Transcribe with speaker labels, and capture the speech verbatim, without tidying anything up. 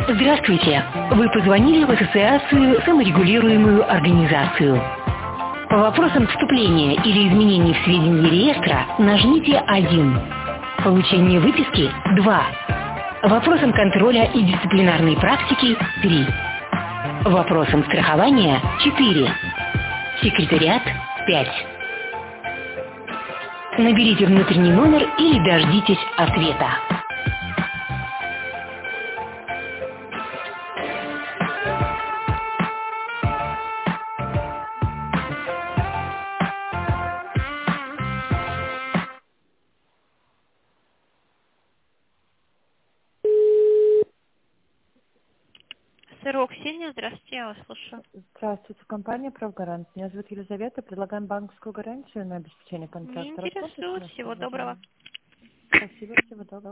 Speaker 1: Здравствуйте! Вы позвонили в Ассоциацию саморегулируемую организацию. По вопросам вступления или изменений в сведения реестра нажмите один. Получение выписки – два. Вопросам контроля и дисциплинарной практики – три. Вопросам страхования – четыре. Секретариат – пять. Наберите внутренний номер или дождитесь ответа.
Speaker 2: Сырок Ксения, здравствуйте, я вас слушаю.
Speaker 3: Здравствуйте, компания «Правгарант». Меня зовут Елизавета. Предлагаем банковскую гарантию на обеспечение
Speaker 2: Не
Speaker 3: контракта.
Speaker 2: интересует.
Speaker 3: Рассмотрите наше
Speaker 2: Всего доброго.
Speaker 3: предложение? Спасибо, всего доброго.